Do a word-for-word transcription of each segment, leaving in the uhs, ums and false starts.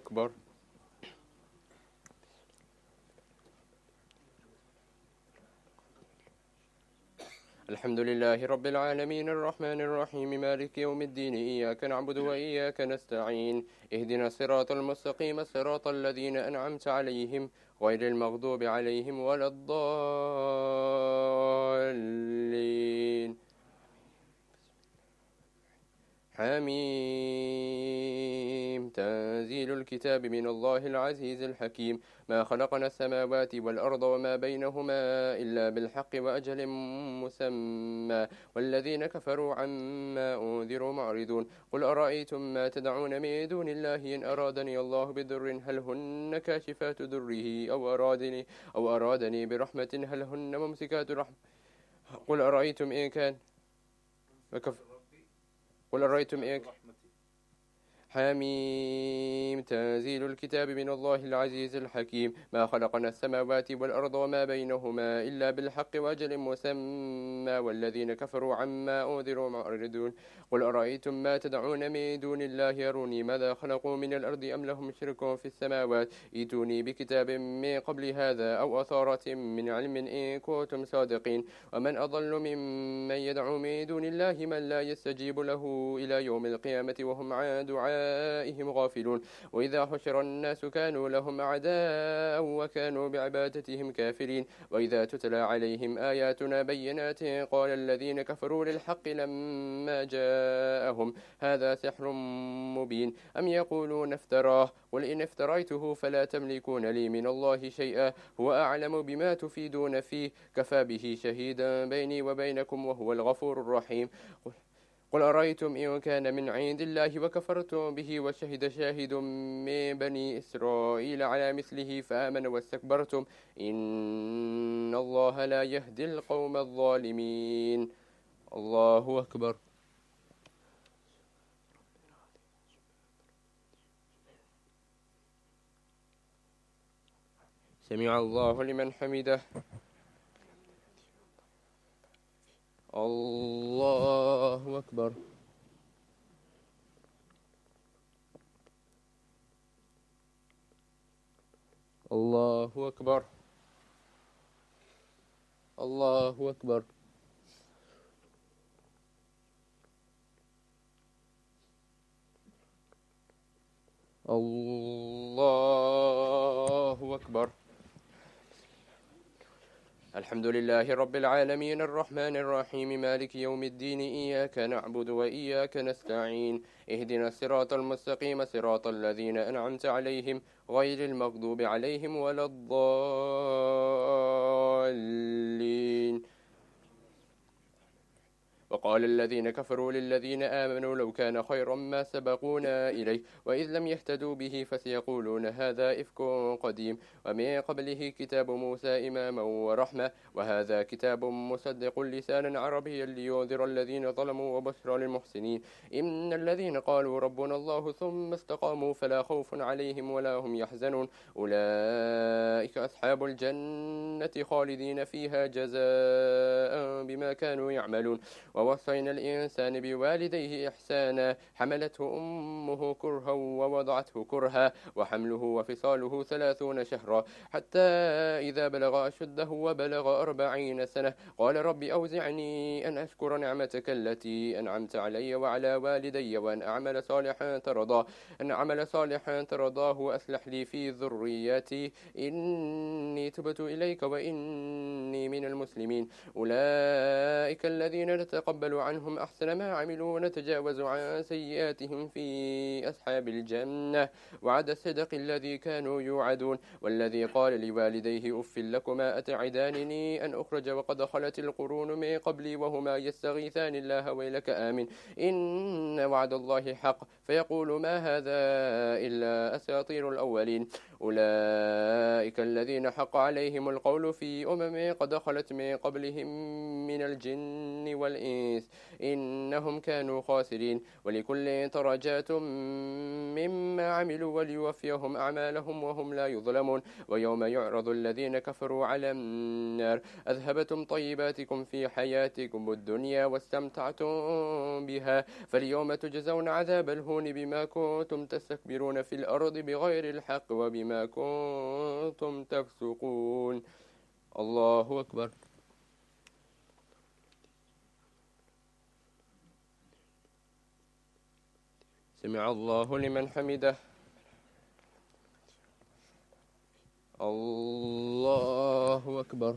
أكبر. الحمد لله رب العالمين الرحمن الرحيم مالك يوم الدين إياك نعبد وإياك نستعين اهدنا الصراط المستقيم صراط الذين أنعمت عليهم غير المغضوب عليهم ولا الضالين. حميم تنزيل الكتاب من الله العزيز الحكيم ما خلقنا السماوات والأرض وما بينهما إلا بالحق وأجل مسمى والذين كفروا عما أنذروا معرضون قل أرأيتم ما تدعون من دون الله إن أرادني الله بضر هل هن كاشفات ضره أو أرادني, أو أرادني برحمة هل هن ممسكات رحمة قل أرأيتم إن كان وكف قل أرأيتم إن حميم تنزيل الكتاب من الله العزيز الحكيم ما خلقنا السماوات والأرض وما بينهما إلا بالحق وأجل مسمى والذين كفروا عما أنذروا معرضون قل أرأيتم ما تدعون من دون الله أروني ماذا خلقوا من الأرض أم لهم شرك في السماوات ائتوني بكتاب من قبل هذا أو أثارة من علم إن كنتم صادقين ومن أضل ممن يدعو من دون الله من لا يستجيب له إلى يوم القيامة وهم عن دعائهم غافلون وإذا حشر الناس كانوا لهم أعداء وكانوا بعبادتهم كافرين وإذا تتلى عليهم آياتنا بينات قال الذين كفروا للحق لما جاءهم هذا سحر مبين أم يقولون افتراه قل إن افتريته فلا تملكون لي من الله شيئا هو أعلم بما تفيدون فيه كفى به شهيدا بيني وبينكم وهو الغفور الرحيم قل أرأيتم إن كان من عند الله وكفرتم به وشهد شاهد من بني إسرائيل على مثله فآمن واستكبرتم إن الله لا يهدي القوم الظالمين. الله أكبر. سمع الله لمن حمده. الله أكبر. الله أكبر. الله أكبر. الله أكبر. الحمد لله رب العالمين الرحمن الرحيم مالك يوم الدين إياك نعبد وإياك نستعين اهدنا الصراط المستقيم صراط الذين أنعمت عليهم غير المغضوب عليهم ولا الضالين. وقال الذين كفروا للذين آمنوا لو كان خيرا ما سبقونا إليه وإذ لم يهتدوا به فسيقولون هذا إفك قديم ومن قبله كتاب موسى إماما ورحمة وهذا كتاب مصدق لسانا عربيا لينذر الذين ظلموا وبشرى للمحسنين إن الذين قالوا ربنا الله ثم استقاموا فلا خوف عليهم ولا هم يحزنون أولئك أصحاب الجنة خالدين فيها جزاء بما كانوا يعملون ووصينا الإنسان بوالديه إحسانا حملته أمه كرها ووضعته كرها وحمله وفصاله ثلاثون شهرا حتى إذا بلغ أشده وبلغ أربعين سنة قال رب أوزعني أن أشكر نعمتك التي أنعمت علي وعلى والدي وأن أعمل صالحا ترضاه أن أعمل صالحا ترضاه وأصلح لي في ذريتي إني تبت إليك وإني من المسلمين أولئك الذين نتقبل عنهم أحسن ما عملوا ونتجاوز عن سيئاتهم في أصحاب الجنة وعد الصدق الذي كانوا يوعدون والذي قال لوالديه أف لكما أتعدانني أن أخرج وقد خلت القرون من قبلي وهما يستغيثان الله ويلك آمن إن وعد الله حق فيقول ما هذا إلا أساطير الأولين أولئك الذين حق عليهم القول في أمم قد خلت من قبلهم من الجن والإنس إنهم كانوا خاسرين ولكل درجات مما عملوا وليوفيهم أعمالهم وهم لا يظلمون ويوم يعرض الذين كفروا على النار أذهبتم طيباتكم في حياتكم الدنيا واستمتعتم بها فاليوم تجزون عذاب الهون بما كنتم تستكبرون في الأرض بغير الحق وبما كنتم تفسقون. الله أكبر. سمع الله لمن حمده. الله أكبر.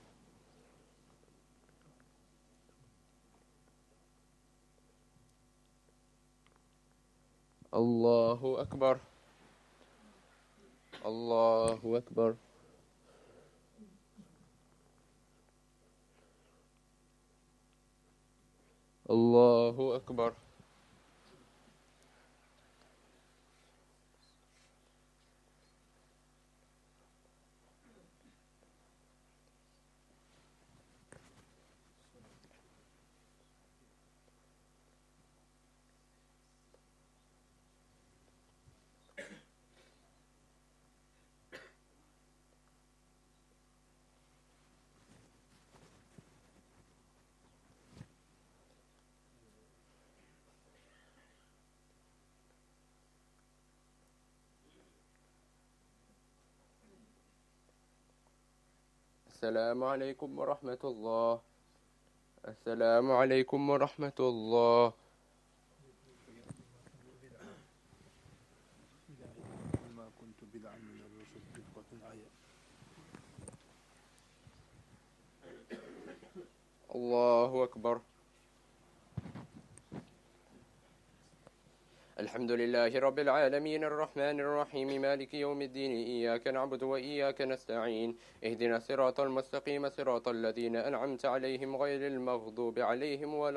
الله أكبر. الله أكبر. الله أكبر. السلام عليكم ورحمة الله. السلام عليكم ورحمة الله. ما كنت بدعا من الرسل رفقة الآية. الله أكبر. الحمد لله رب العالمين الرحمن الرحيم مالك يوم الدين إياك نعبد وإياك نستعين اهدنا الصراط المستقيم صراط الذين أنعمت عليهم غير المغضوب عليهم ولا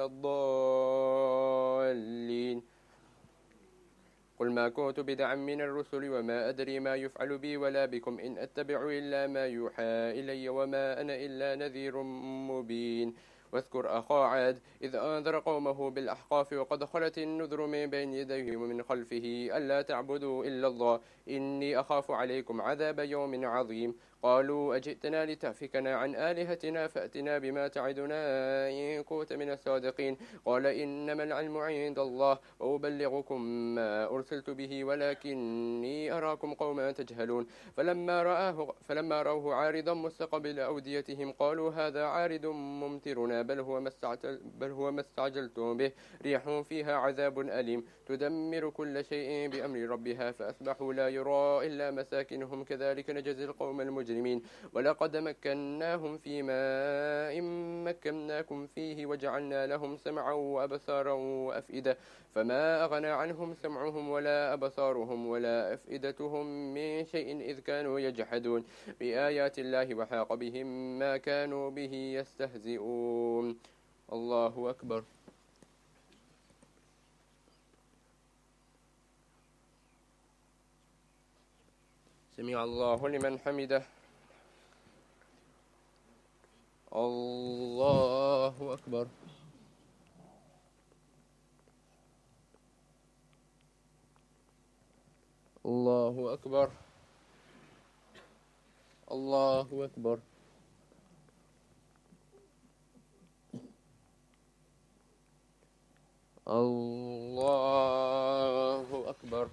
الضالين. قل ما كنت بدعا من الرسل وما أدري ما يفعل بي ولا بكم إن أتبع إلا ما يوحى إلي وما أنا إلا نذير مبين. واذكر أخا عاد إذ أنذر قومه بالأحقاف وقد خلت النذر من بين يديه ومن خلفه ألا تعبدوا إلا الله إني أخاف عليكم عذاب يوم عظيم. قالوا أجئتنا لتأفكنا عن آلهتنا فأتنا بما تعدنا إن كنت من الصادقين. قال إنما العلم عند الله وأبلغكم ما أرسلت به ولكني أراكم قوما تجهلون. فلما رآه فلما رأوه عارضا مستقبل أوديتهم قالوا هذا عارض ممطرنا بل هو ما استعجل بل هو ما استعجلتم به ريح فيها عذاب أليم تدمر كل شيء بأمر ربها فأصبحوا لا يرى إلا مساكنهم كذلك نجزي القوم المجرمين. ولقد مكناهم في ماء مكناكم فيه وجعلنا لهم سمعا وأبصارا وأفئدة فما أغنى عنهم سمعهم ولا أبصارهم ولا أفئدتهم من شيء إذ كانوا يجحدون بآيات الله وحاق بهم ما كانوا به يستهزئون. الله أكبر. سمع الله لمن حمده. الله أكبر. الله أكبر. الله أكبر. الله أكبر.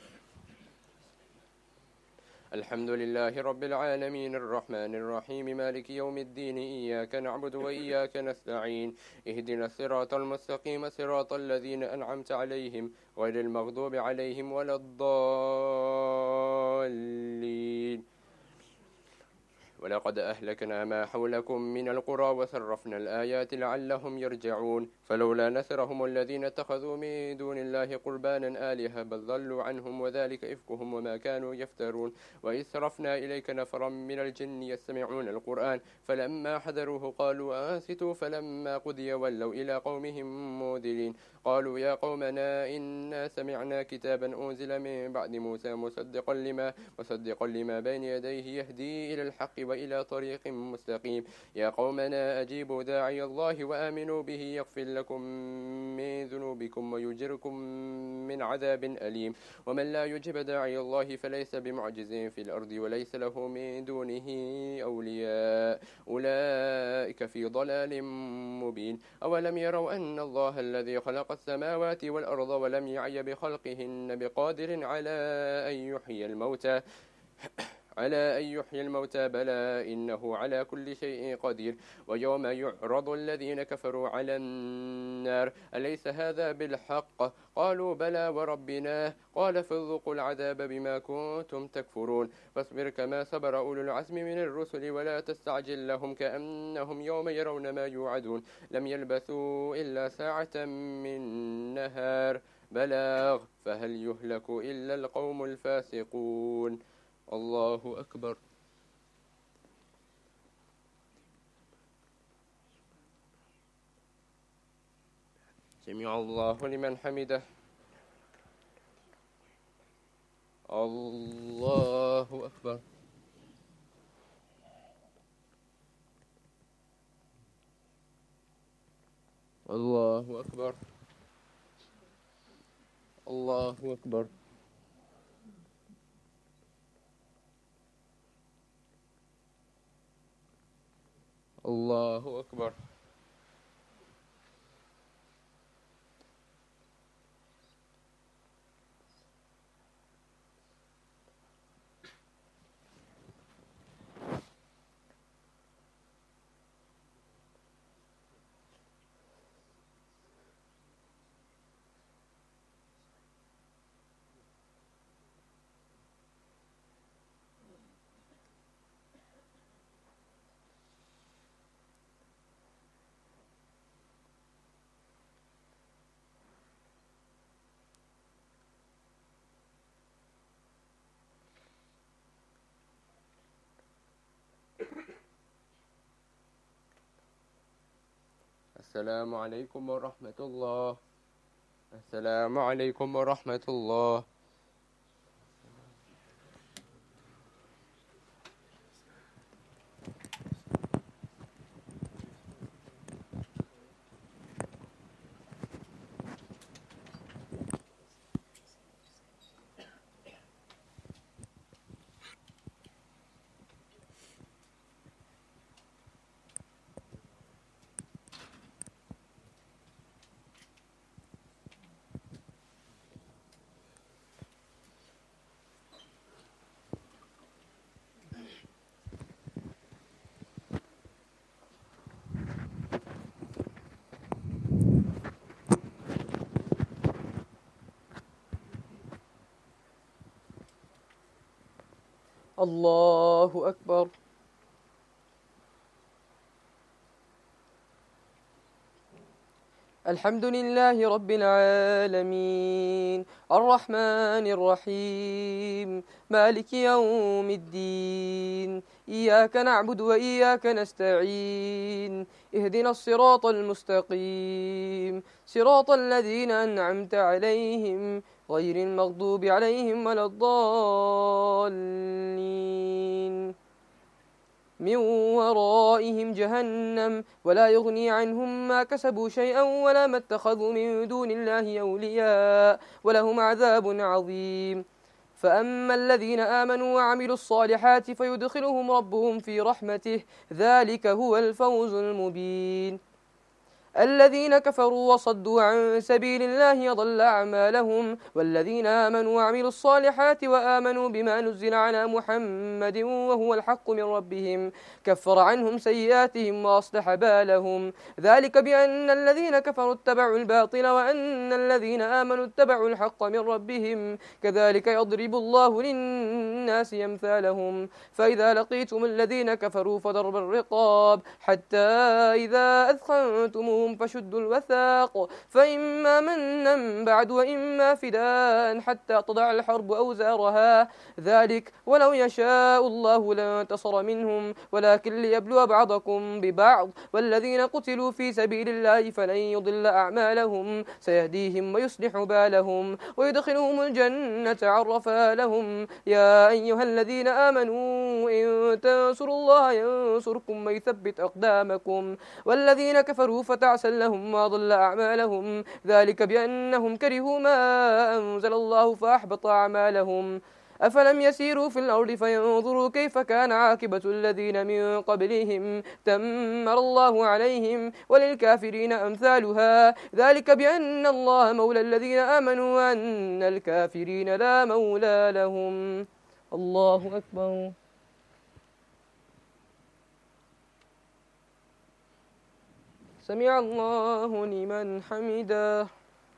الحمد لله رب العالمين الرحمن الرحيم مالك يوم الدين إياك نعبد وإياك نستعين اهدنا الصراط المستقيم صراط الذين أنعمت عليهم غير المغضوب عليهم ولا الضالين. ولقد أهلكنا ما حولكم من القرى وصرفنا الآيات لعلهم يرجعون فلولا نصرهم الذين اتخذوا من دون الله قربانا آلهة بل ضلوا عنهم وذلك إفكهم وما كانوا يفترون وإذ صرفنا إليك نفرا من الجن يستمعون القرآن فلما حذروه قالوا أنصتوا فلما قضي ولوا إلى قومهم منذرين قالوا يا قومنا إنا سمعنا كتابا أنزل من بعد موسى مصدقا لما مصدقا لما بين يديه يهدي إلى الحق وإلى طريق مستقيم يا قومنا أجيبوا داعي الله وآمنوا به يغفر لكم من ذنوبكم ويجركم من عذاب أليم ومن لا يجب داعي الله فليس بمعجز في الأرض وليس له من دونه أولياء أولئك في ضلال مبين أولم يروا أن الله الذي خلق السماوات والأرض ولم يعي بخلقهن بقادر على أن يحيي الموتى على أن يحيي الموتى بلى إنه على كل شيء قدير ويوم يعرض الذين كفروا على النار أليس هذا بالحق قالوا بلى وربنا قال فذوقوا العذاب بما كنتم تكفرون فاصبر كما صبر أولو العزم من الرسل ولا تستعجل لهم كأنهم يوم يرون ما يوعدون لم يلبثوا إلا ساعة من نهار بلاغ فهل يهلك إلا القوم الفاسقون الله أكبر سمع الله لمن حمده الله أكبر الله أكبر الله أكبر الله أكبر السلام عليكم ورحمة الله السلام عليكم ورحمة الله الله أكبر الحمد لله رب العالمين الرحمن الرحيم مالك يوم الدين إياك نعبد وإياك نستعين اهدنا الصراط المستقيم صراط الذين أنعمت عليهم غير المغضوب عليهم ولا الضالين من ورائهم جهنم ولا يغني عنهم ما كسبوا شيئا ولا ما اتخذوا من دون الله أولياء ولهم عذاب عظيم فأما الذين آمنوا وعملوا الصالحات فيدخلهم ربهم في رحمته ذلك هو الفوز المبين الذين كفروا وصدوا عن سبيل الله ضل أعمالهم والذين آمنوا وعملوا الصالحات وآمنوا بما نزل على محمد وهو الحق من ربهم كفر عنهم سيئاتهم وأصلح بالهم ذلك بأن الذين كفروا اتبعوا الباطل وأن الذين آمنوا اتبعوا الحق من ربهم كذلك يضرب الله للناس الناس أمثالهم فإذا لقيتم الذين كفروا فضرب الرقاب حتى إذا أثخنتموهم فشدوا الوثاق فإما منا بعد وإما فداء حتى تضع الحرب أوزارها ذلك ولو يشاء الله لانتصر منهم ولكن ليبلو بعضكم ببعض والذين قتلوا في سبيل الله فلن يضل أعمالهم سيهديهم ويصلح بالهم ويدخلهم الجنة عرفها لهم يا أيها الذين آمنوا إن تنصروا الله ينصركم ويثبت أقدامكم والذين كفروا فتعسا لهم وأضل أعمالهم ذلك بأنهم كرهوا ما أنزل الله فأحبط أعمالهم أفلم يسيروا في الأرض فينظروا كيف كان عاقبة الذين من قبلهم دمر الله عليهم وللكافرين أمثالها ذلك بأن الله مولى الذين آمنوا وأن الكافرين لا مولى لهم الله أكبر. سمع الله لمن حمده.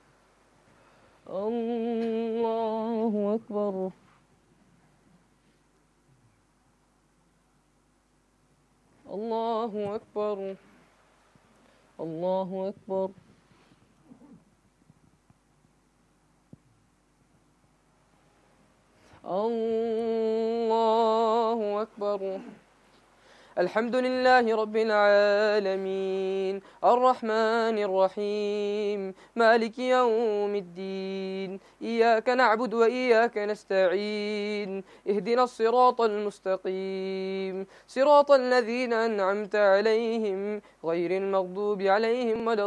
الله أكبر. الله أكبر. الله أكبر. الله أكبر. الحمد لله رب العالمين الرحمن الرحيم مالك يوم الدين إياك نعبد وإياك نستعين اهدنا الصراط المستقيم صراط الذين أنعمت عليهم غير المغضوب عليهم ولا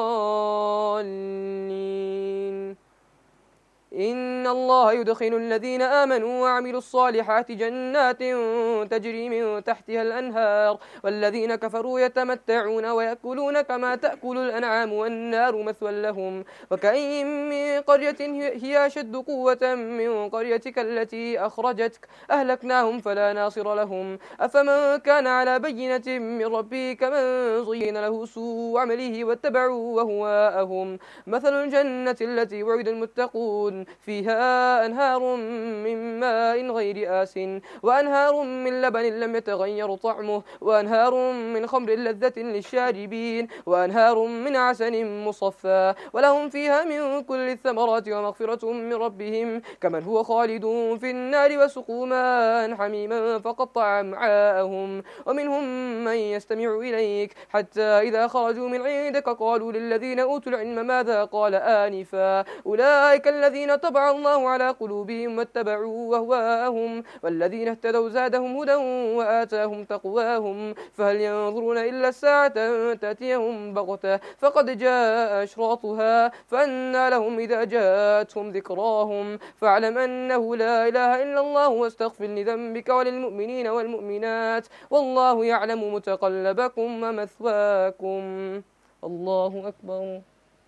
الضالين. إن الله يدخل الذين آمنوا وعملوا الصالحات جنات تجري من تحتها الأنهار والذين كفروا يتمتعون ويأكلون كما تأكل الأنعام والنار مثوى لهم وكأي من قرية هي أشد قوة من قريتك التي أخرجتك أهلكناهم فلا ناصر لهم أفمن كان على بينة من ربه كمن زين له سوء عمله واتبعوا وهواءهم مثل الجنة التي وعد المتقون فيها أنهار من ماء غير آس وأنهار من لبن لم يتغير طعمه وأنهار من خمر لذة للشاربين وأنهار من عسل مصفى ولهم فيها من كل الثمرات ومغفرة من ربهم كمن هو خالد في النار وسقوا ماء حميما فقطع أمعاءهم ومنهم من يستمع إليك حتى إذا خرجوا من عندك قالوا للذين أوتوا العلم ماذا قال آنفا أولئك الذين طبع الله على قلوبهم واتبعوا وهواءهم والذين اهتدوا زادهم هدى وآتاهم تقواهم فهل ينظرون إلا الساعة تأتيهم بغتة فقد جاء أشراطها فأنى لهم إذا جاءتهم ذكراهم فاعلم أنه لا إله إلا الله واستغفر لذنبك وللمؤمنين والمؤمنات والله يعلم متقلبكم ومثواكم. الله أكبر.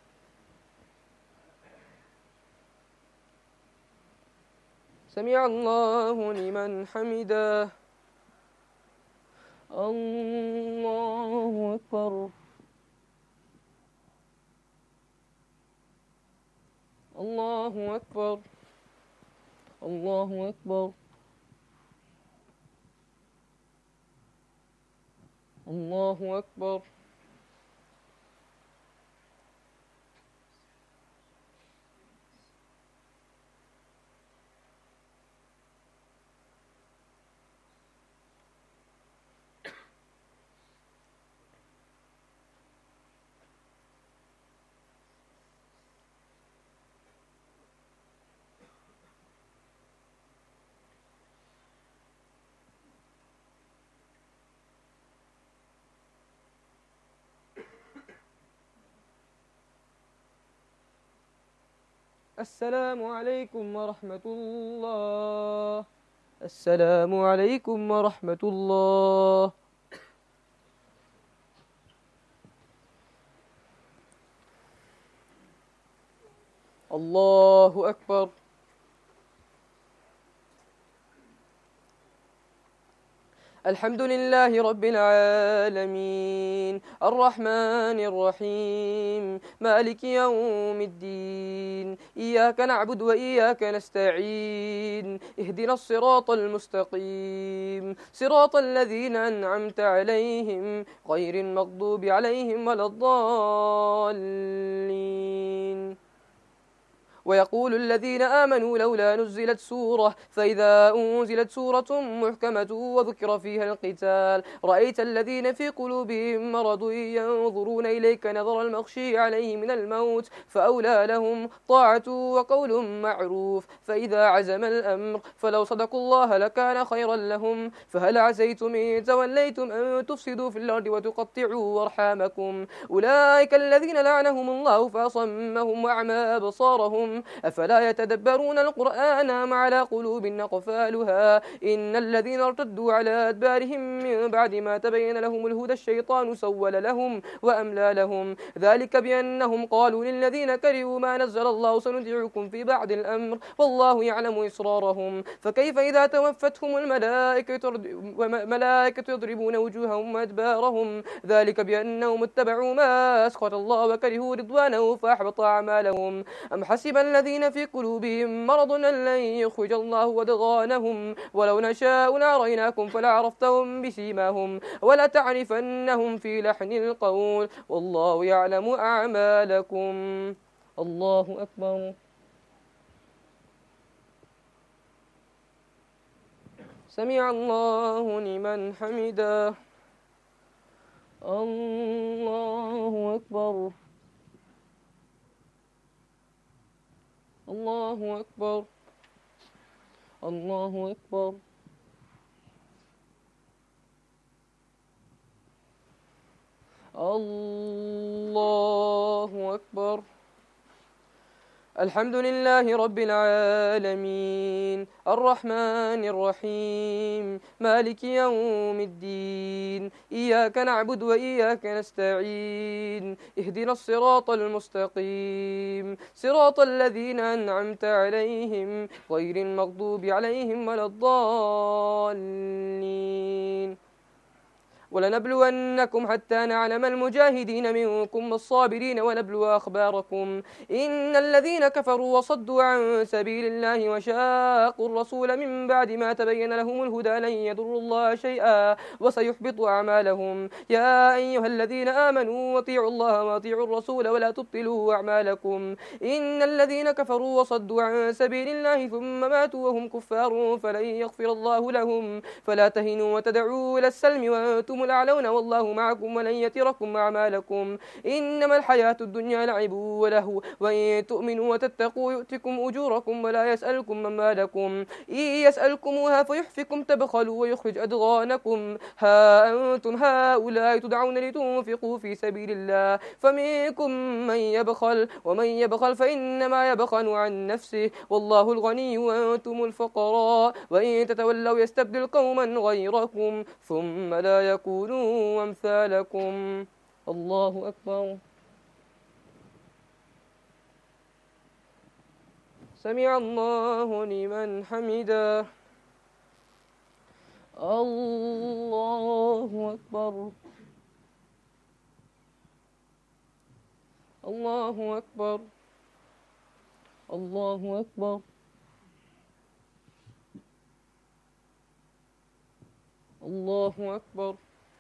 سمع الله لمن حمده. الله أكبر. الله أكبر. الله أكبر. الله أكبر. السلام عليكم ورحمة الله. السلام عليكم ورحمة الله. الله أكبر. الحمد لله رب العالمين الرحمن الرحيم مالك يوم الدين إياك نعبد وإياك نستعين اهدنا الصراط المستقيم صراط الذين أنعمت عليهم غير المغضوب عليهم ولا الضالين. ويقول الذين آمنوا لولا نزلت سورة فإذا أنزلت سورة محكمة وذكر فيها القتال رأيت الذين في قلوبهم مرض ينظرون إليك نظر المغشي عليه من الموت فأولى لهم طاعة وقول معروف فإذا عزم الأمر فلو صدقوا الله لكان خيرا لهم فهل عسيتم إن توليتم أن تفسدوا في الأرض وتقطعوا أرحامكم أولئك الذين لعنهم الله فأصمهم وأعمى أبصارهم أفلا يتدبرون القرآن أم على قلوب أقفالها إن الذين ارتدوا على أدبارهم من بعد ما تبين لهم الهدى الشيطان سول لهم وأملى لهم ذلك بأنهم قالوا للذين كرهوا ما نزل الله سنطيعكم في بعض الأمر والله يعلم إسرارهم فكيف إذا توفتهم الملائكة ملائكة يضربون وجوههم وأدبارهم ذلك بأنهم اتبعوا ما أسخط الله وكرهوا رضوانه فأحبط أعمالهم أم حسب الذين في قلوبهم مرض أن لن يخرج الله أضغانهم ولو نشاء لأريناكم فلعرفتهم بسيماهم ولتعرفنهم في لحن القول والله يعلم أعمالكم. الله أكبر. سمع الله لمن حمده. الله أكبر. الله أكبر. الله أكبر. الله أكبر. الحمد لله رب العالمين الرحمن الرحيم مالك يوم الدين إياك نعبد وإياك نستعين اهدنا الصراط المستقيم صراط الذين أنعمت عليهم غير المغضوب عليهم ولا الضالين. ولنبلونكم حتى نعلم المجاهدين منكم والصابرين ونبلو أخباركم إن الذين كفروا وصدوا عن سبيل الله وشاقوا الرسول من بعد ما تبين لهم الهدى لن يضروا الله شيئا وسيحبط أعمالهم يا أيها الذين آمنوا واطيعوا الله واطيعوا الرسول ولا تبطلوا أعمالكم إن الذين كفروا وصدوا عن سبيل الله ثم ماتوا وهم كفار فلن يغفر الله لهم فلا تهنوا وتدعوا إلى السلم وأنتم الأعلون والله معكم ولن يتركم أعمالكم إنما الحياة الدنيا لعب ولهو وإن تؤمنوا وتتقوا يؤتكم أجوركم ولا يسألكم أموالكم إن يسألكموها فيحفكم تبخلوا ويخرج أضغانكم ها أنتم هؤلاء تدعون لتنفقوا في سبيل الله فمنكم من يبخل ومن يبخل فإنما يبخل عن نفسه والله الغني وأنتم الفقراء وإن تتولوا يستبدل قوما غيركم ثم لا يكونوا أمثالكم. الله أكبر. سمع الله لمن حمده. الله أكبر. الله أكبر. الله أكبر. الله أكبر.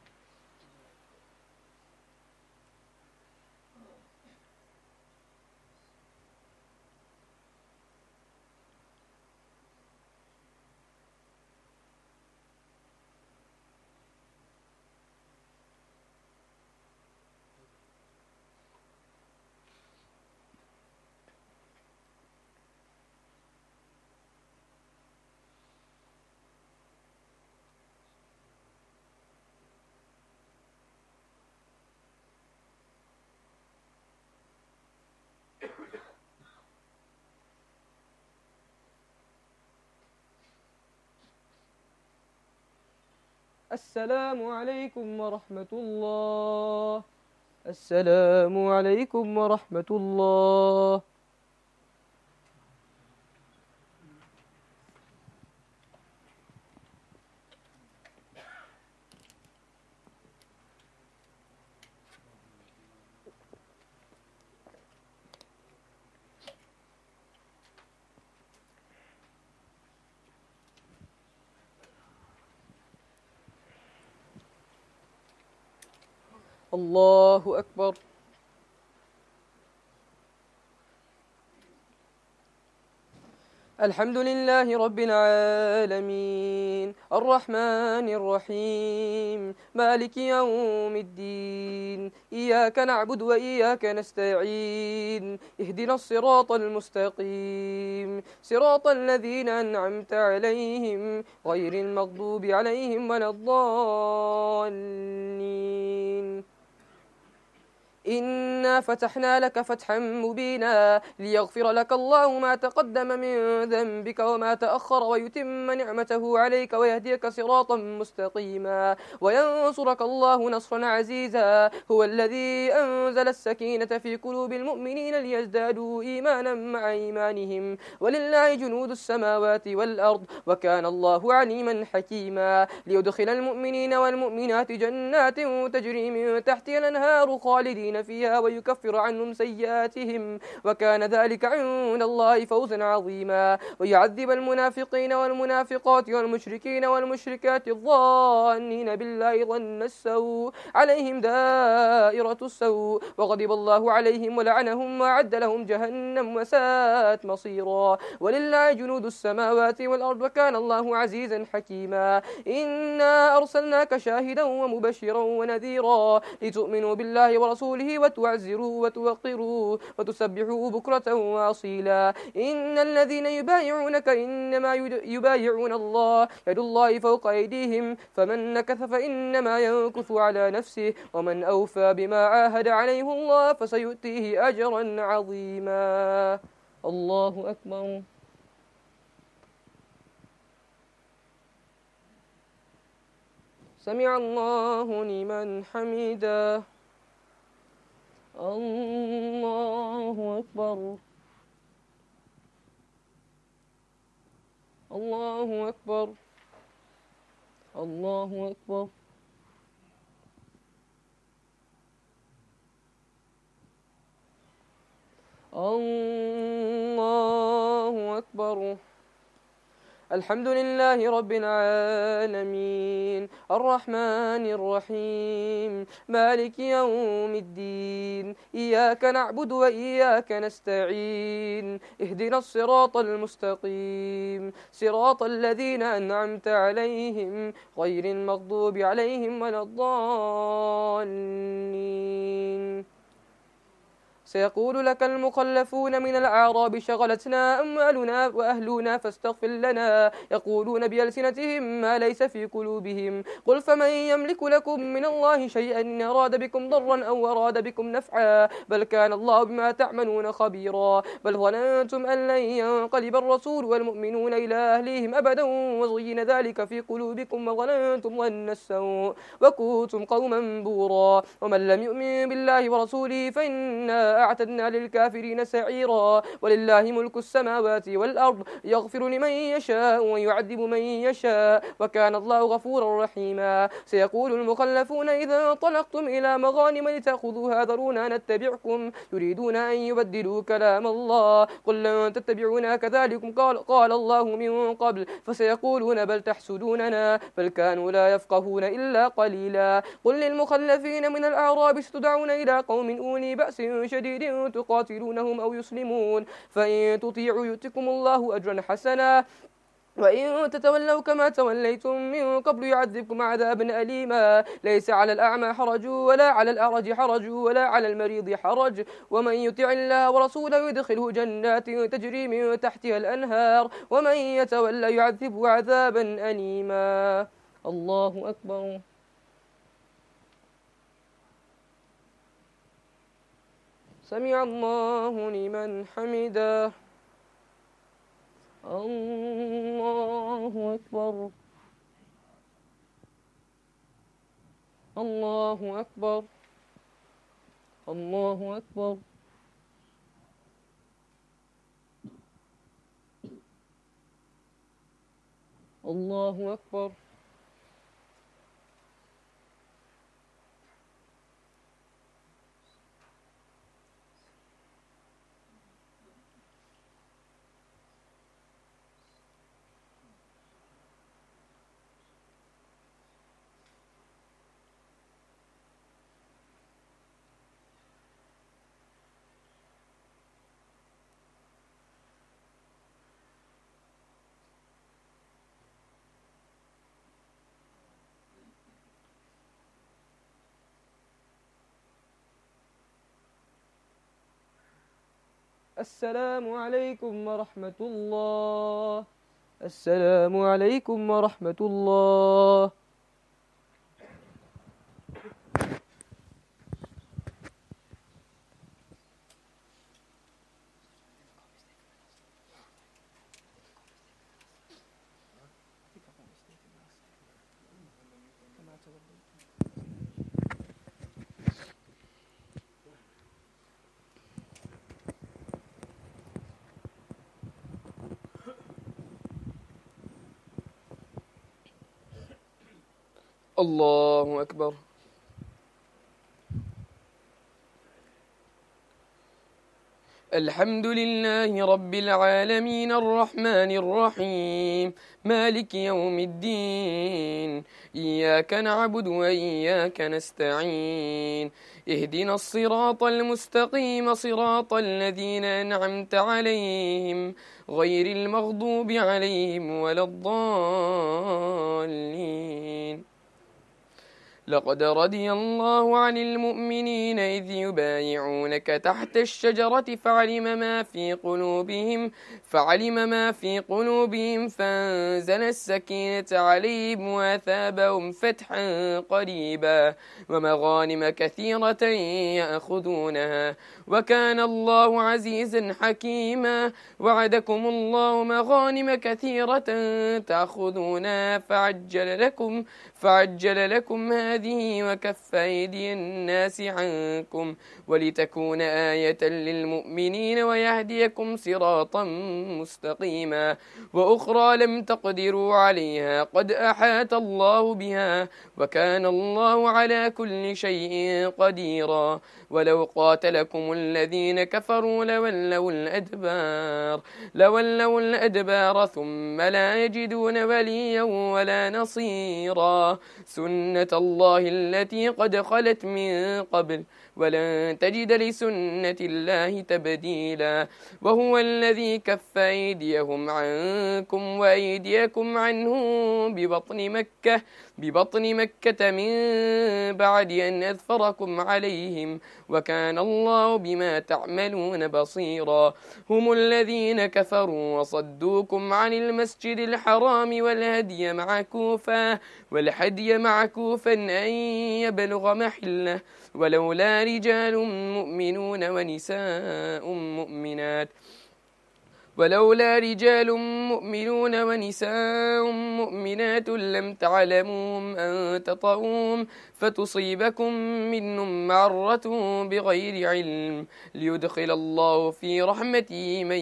السلام عليكم ورحمة الله. السلام عليكم ورحمة الله. الله أكبر. الحمد لله رب العالمين الرحمن الرحيم مالك يوم الدين إياك نعبد وإياك نستعين اهدنا الصراط المستقيم صراط الذين أنعمت عليهم غير المغضوب عليهم ولا الضالين. إنا فتحنا لك فتحا مبينا ليغفر لك الله ما تقدم من ذنبك وما تأخر ويتم نعمته عليك ويهديك صراطا مستقيما وينصرك الله نصرا عزيزا. هو الذي أنزل السكينة في قلوب المؤمنين ليزدادوا إيمانا مع إيمانهم ولله جنود السماوات والأرض وكان الله عليما حكيما. ليدخل المؤمنين والمؤمنات جنات تجري من تحتها الأنهار خالدين فيها ويكفر عنهم سيئاتهم وكان ذلك عند الله فوزا عظيما. ويعذب المنافقين والمنافقات والمشركين والمشركات الظانين بالله ظن السوء عليهم دائرة السوء وغضب الله عليهم ولعنهم وأعد لهم جهنم وساءت مصيرا. ولله جنود السماوات والأرض وكان الله عزيزا حكيما. إنا أرسلناك شاهدا ومبشرا ونذيرا لتؤمنوا بالله ورسوله وتعزروه وتوقروه وتسبحوه بكرة وأصيلا. إن الذين يبايعونك إنما يبايعون الله يد الله فوق أيديهم فمن نكث فإنما ينكث على نفسه ومن أوفى بما عاهد عليه الله فسيؤتيه أجرا عظيما. الله أكبر. سمع الله لمن حمده. الله أكبر. الله أكبر. الله أكبر. الله أكبر. الحمد لله رب العالمين الرحمن الرحيم مالك يوم الدين إياك نعبد وإياك نستعين اهدنا الصراط المستقيم صراط الذين أنعمت عليهم غير المغضوب عليهم ولا الضالين. سيقول لك المخلفون من الأعراب شغلتنا أموالنا وأهلنا فاستغفر لنا يقولون بألسنتهم ما ليس في قلوبهم قل فمن يملك لكم من الله شيئا إن أراد بكم ضرا أو أراد بكم نفعا بل كان الله بما تعملون خبيرا. بل ظننتم أن لن ينقلب الرسول والمؤمنون إلى أهليهم أبدا وزين ذلك في قلوبكم وظننتم ظن السوء وكنتم قوما بورا. ومن لم يؤمن بالله ورسوله فإنا أعتدنا للكافرين سعيرا. ولله ملك السماوات والأرض يغفر لمن يشاء ويعذب من يشاء وكان الله غفورا رحيما. سيقول المخلفون إذا انطلقتم إلى مغانم لتأخذوها ذرونا نتبعكم يريدون أن يبدلوا كلام الله قل لن تتبعونا كذلكم قال, قال الله من قبل فسيقولون بل تحسدوننا بل كانوا لا يفقهون إلا قليلا. قل للمخلفين من الأعراب ستدعون إلى قوم أولي بأس شديد تقاتلونهم أو يسلمون فإن تطيعوا يؤتكم الله أجرا حسنا وإن تتولوا كما توليتم من قبل يعذبكم عذابا أليما. ليس على الأعمى حرج ولا على الأعرج حرج ولا على المريض حرج ومن يطع الله ورسوله يدخله جنات تجري من تحتها الأنهار ومن يتولى يعذبه عذابا أليما. الله أكبر. سمع الله لمن حمده. الله أكبر. الله أكبر. الله أكبر. الله أكبر. السلام عليكم ورحمة الله. السلام عليكم ورحمة الله. الله أكبر. الحمد لله رب العالمين الرحمن الرحيم مالك يوم الدين إياك نعبد وإياك نستعين اهدنا الصراط المستقيم صراط الذين أنعمت عليهم غير المغضوب عليهم ولا الضالين. لقد رضي الله عن المؤمنين إذ يبايعونك تحت الشجرة فعلم ما في قلوبهم فعلم ما في قلوبهم فأنزل السكينة عليهم وأثابهم فتحا قريبا ومغانم كثيرة يأخذونها وكان الله عزيزا حكيما. وعدكم الله مغانم كثيرة تأخذونها فعجل لكم فعجل لكم هذه وكف أيدي الناس عنكم ولتكون آية للمؤمنين ويهديكم صراطا مستقيما. وأخرى لم تقدروا عليها قد أحاط الله بها وكان الله على كل شيء قديرا. ولو قاتلكم الذين كفروا لولوا الأدبار لولوا الأدبار ثم لا يجدون وليا ولا نصيرا. سنة الله التي قد خلت من قبل ولن تجد لسنة الله تبديلا. وهو الذي كف أيديهم عنكم وأيديكم عنهم ببطن مكة ببطن مكة من بعد أن أظفركم عليهم وكان الله بما تعملون بصيرا. هم الذين كفروا وصدوكم عن المسجد الحرام والهدي معكوفا والهدي معكوفا أن يبلغ محله ولولا رجال مؤمنون ونساء مؤمنات ولولا رجال مؤمنون ونساء مؤمنات لم تعلموهم أن تطؤوهم فتصيبكم منهم معرة بغير علم ليدخل الله في رحمته من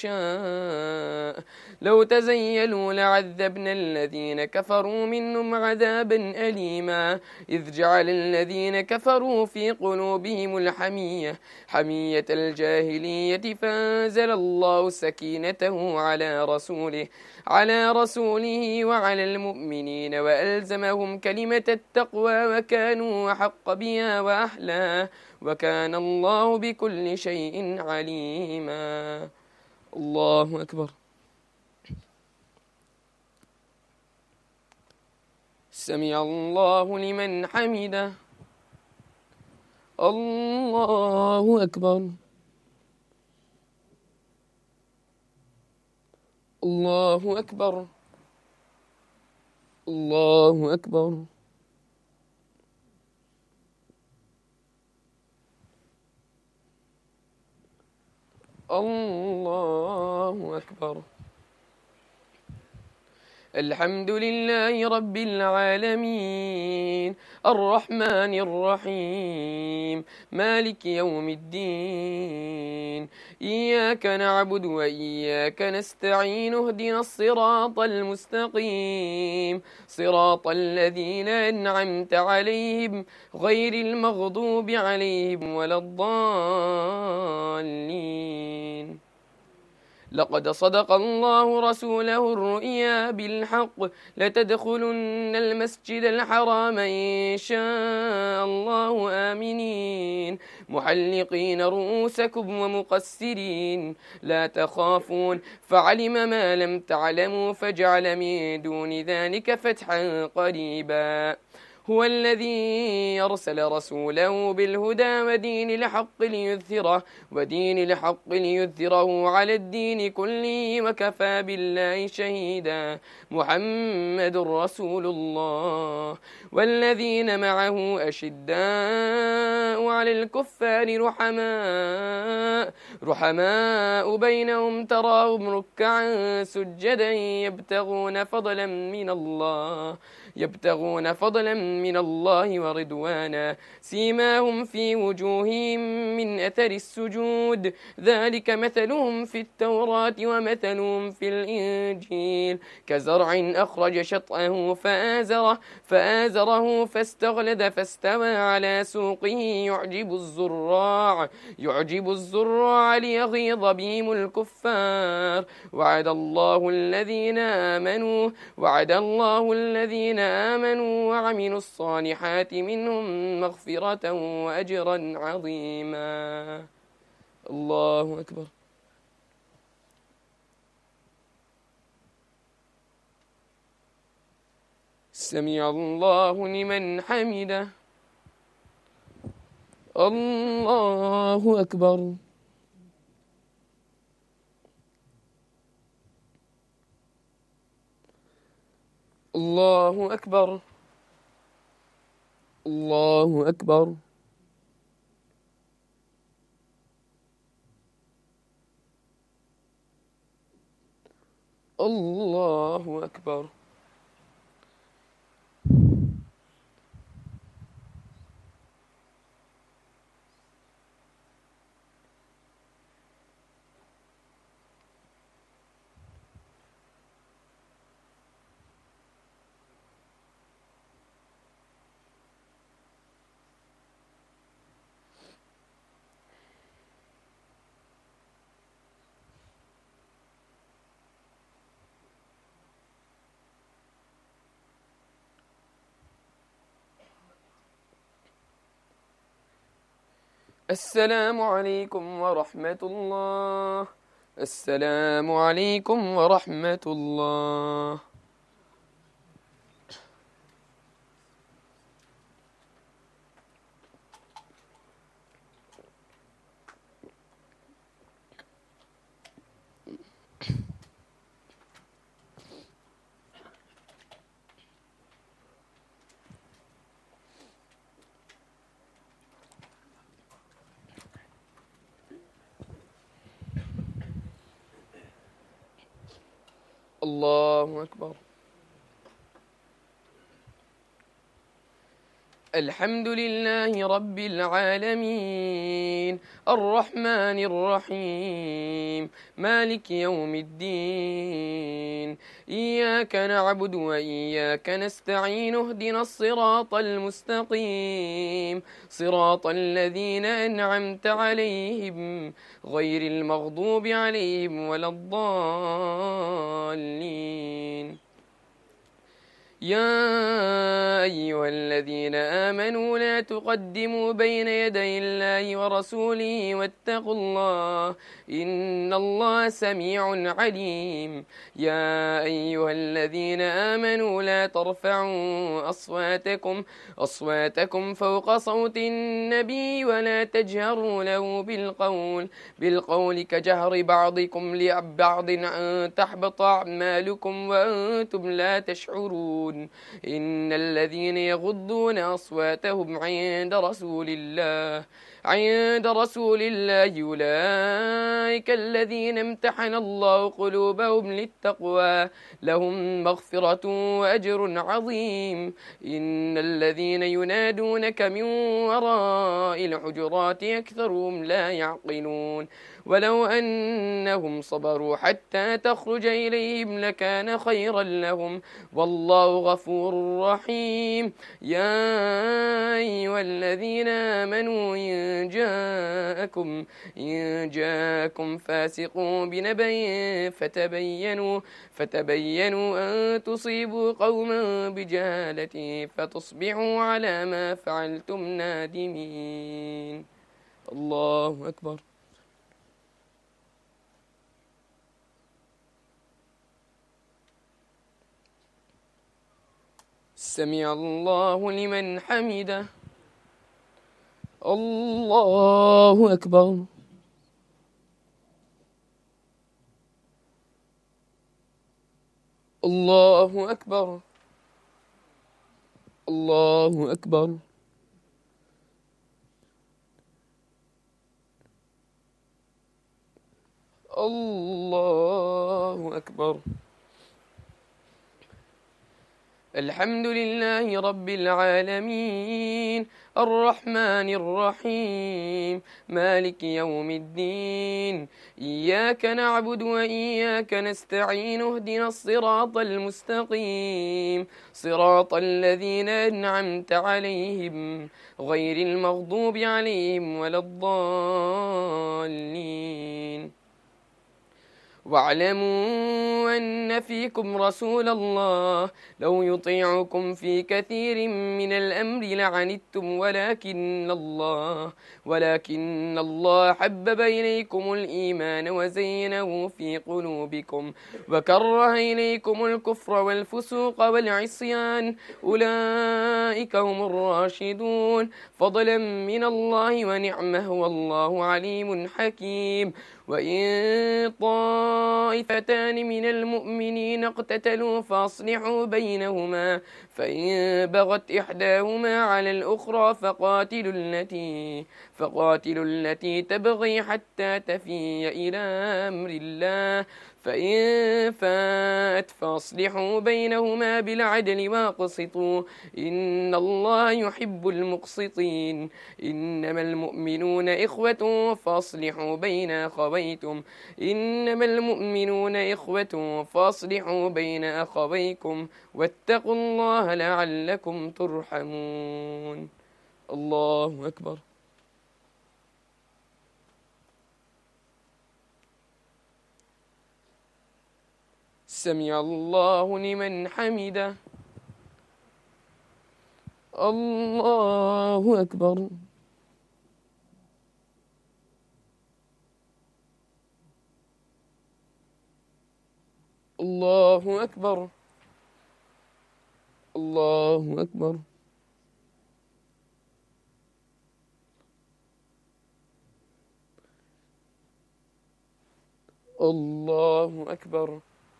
يشاء. لو تزيلوا لعذبنا الذين كفروا منهم عذابا أليما. إذ جعل الذين كفروا في قلوبهم الحمية حمية الجاهلية فأنزل الله سكينته على رسوله على رسوله وعلى المؤمنين وألزمهم كلمة التقوى وكانوا أحق بها وأحلاها وكان الله بكل شيء عليما. الله أكبر. سمع الله لمن حمده. الله أكبر. الله أكبر. الله أكبر. الله أكبر. الحمد لله رب العالمين الرحمن الرحيم مالك يوم الدين إياك نعبد وإياك نستعين اهدنا الصراط المستقيم صراط الذين أنعمت عليهم غير المغضوب عليهم ولا الضالين. لقد صدق الله رسوله الرؤيا بالحق لتدخلن المسجد الحرام إن شاء الله آمنين محلقين رؤوسكم ومقصرين لا تخافون فعلم ما لم تعلموا فجعل من دون ذلك فتحا قريبا. هو الذي أرسل رسوله بالهدى ودين الحق ليظهره ودين الحق ليظهره على الدين كله وكفى بالله شهيدا. محمد رسول الله والذين معه أشداء على الكفار رحماء رحماء بينهم تراهم ركعا سجدا يبتغون فضلا من الله يبتغون فضلا من الله ورضوانا سيماهم في وجوههم من أثر السجود ذلك مثلهم في التوراة ومثلهم في الإنجيل كزرع أخرج شطأه فآزره فآزره فاستغلد فاستوى على سوقه يعجب الزراع يعجب الزراع ليغيظ بهم الكفار وعد الله الذين آمنوا وعد الله الذين آمنوا وعملوا الصالحات منهم مغفرة وأجرا عظيما. الله أكبر. سمع الله لمن حمده. الله أكبر. الله أكبر. الله أكبر. الله أكبر. السلام عليكم ورحمة الله. السلام عليكم ورحمة الله. الله أكبر. الحمد لله رب العالمين الرحمن الرحيم مالك يوم الدين إياك نعبد وإياك نستعين اهدنا الصراط المستقيم صراط الذين أنعمت عليهم غير المغضوب عليهم ولا الضالين. يا أيها الذين آمنوا لا تقدموا بين يدي الله ورسوله واتقوا الله إن الله سميع عليم. يا أيها الذين آمنوا لا ترفعوا أصواتكم أصواتكم فوق صوت النبي ولا تجهروا له بالقول بالقول كجهر بعضكم لبعض أن تحبط أعمالكم وأنتم لا تشعرون. إن الذين يغضون أصواتهم عند رسول الله عند رسول الله أولئك الذين امتحن الله قلوبهم للتقوى لهم مغفرة وأجر عظيم. إن الذين ينادونك من وراء الحجرات أكثرهم لا يعقلون. ولو أنهم صبروا حتى تخرج إليهم لكان خيرا لهم والله غفور رحيم. يا أيها الذين آمنوا إن جاءكم إن جاءكم فاسق بنبأ فتبينوا فتبينوا أن تصيبوا قوما بجهالة فتصبحوا على ما فعلتم نادمين. الله أكبر. سمع الله لمن حمده. الله أكبر. الله أكبر. الله أكبر. الله أكبر. الحمد لله رب العالمين الرحمن الرحيم مالك يوم الدين إياك نعبد وإياك نستعين اهدنا الصراط المستقيم صراط الذين أنعمت عليهم غير المغضوب عليهم ولا الضالين. واعلموا أن فيكم رسول الله لو يطيعكم في كثير من الأمر لعنتم ولكن الله ولكن الله حبب إليكم الإيمان وزينه في قلوبكم وكره إليكم الكفر والفسوق والعصيان أولئك هم الراشدون فضلا من الله ونعمه والله عليم حكيم. وإن طائفتان من المؤمنين اقتتلوا فأصلحوا بينهما فإن بغت إحداهما على الأخرى فقاتلوا التي فقاتلوا التي تبغي حتى تفيء إلى أمر الله فإن فاءت فأصلحوا بينهما بالعدل واقسطوا إن الله يحب المقسطين. إنما المؤمنون إخوة فأصلحوا بين أخويكم إنما المؤمنون إخوة فأصلحوا بين أخويكم واتقوا الله لعلكم ترحمون. الله أكبر. سمع الله لمن حمده. الله أكبر. الله أكبر. الله أكبر. الله أكبر.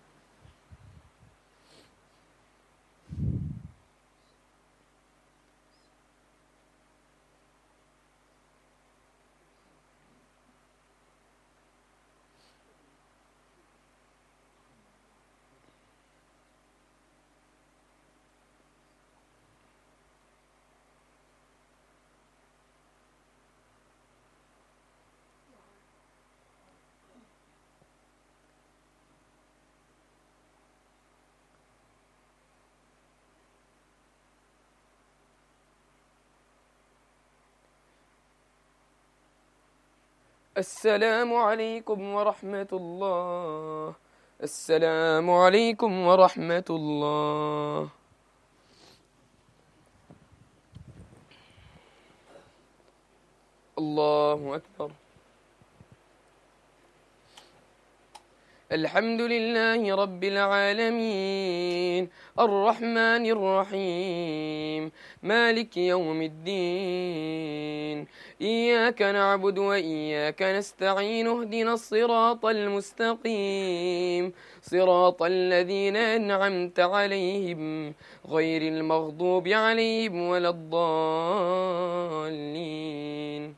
السلام عليكم ورحمة الله. السلام عليكم ورحمة الله. الله أكبر. الحمد لله رب العالمين الرحمن الرحيم مالك يوم الدين إياك نعبد وإياك نستعين اهدنا الصراط المستقيم صراط الذين أنعمت عليهم غير المغضوب عليهم ولا الضالين.